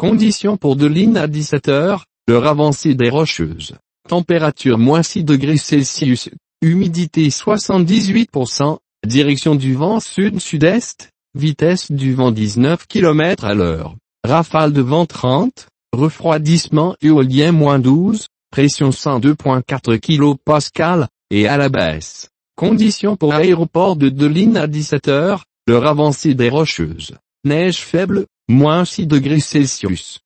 Conditions pour Deline à 17 heures, l'heure avancée des Rocheuses. Température -6 degrés Celsius, humidité 78%, direction du vent sud-sud-est, vitesse du vent 19 km à l'heure, rafale de vent 30, refroidissement éolien -12, pression 102.4 kPa, et à la baisse. Conditions pour aéroport de Deline à 17 heures, l'heure avancée des Rocheuses. Neige faible, -6 degrés Celsius.